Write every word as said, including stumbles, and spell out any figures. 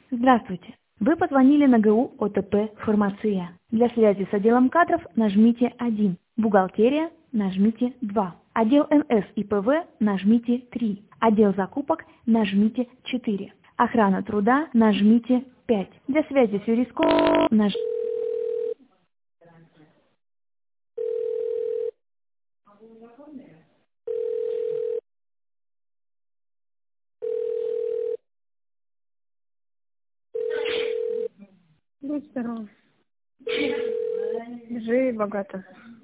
Здравствуйте. Вы позвонили на ГУ ОТП «Фармация». Для связи с отделом кадров нажмите один. Бухгалтерия нажмите два. Отдел эн эс и пэ вэ нажмите три. Отдел закупок нажмите четыре. Охрана труда нажмите пять. Для связи с юриском наж... Будь здоров. Жи богато.